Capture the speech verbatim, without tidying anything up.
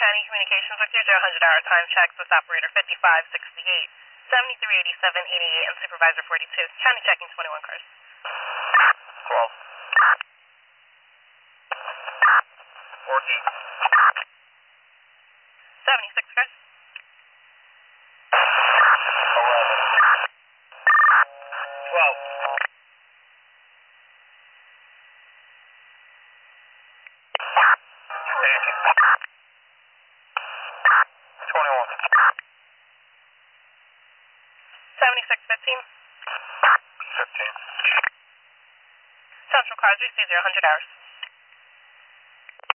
County Communications with your zero hundred hour time checks with operator fifty-five sixty-eight, seventy-three eighty-seven eighty-eight, and supervisor forty-two. County checking twenty-one cars. twelve. fourteen. seventy-six cars. eleven. twelve. eighteen. twenty-one. seventy-six fifteen. fifteen. Central cars, we see zero hundred hours.